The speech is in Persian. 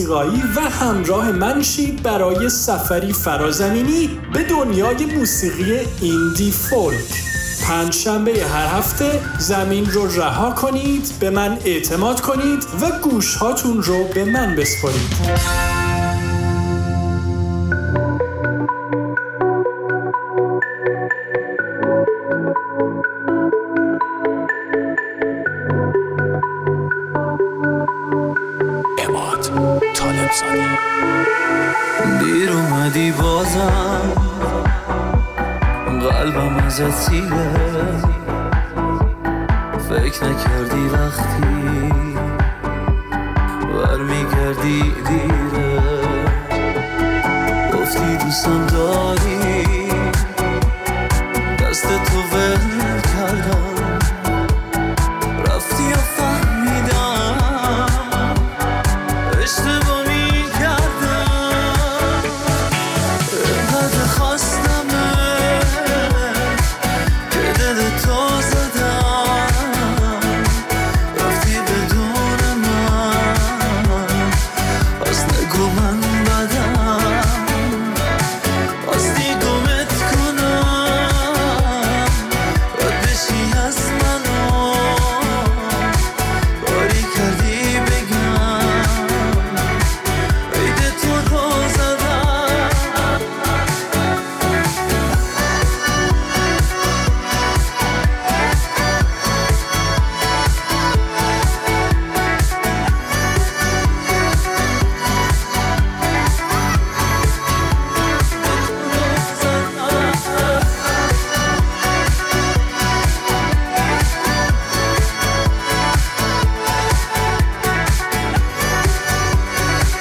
موسیقایی و همراه من شید برای سفری فرازمینی به دنیای موسیقی ایندی فولک. پنجشنبه هر هفته زمین رو رها کنید، به من اعتماد کنید و گوشهاتون رو به من بسپارید. دیر اومدی بازم قلبم ازت سیره، فکر نکردی وقتی برمیگردی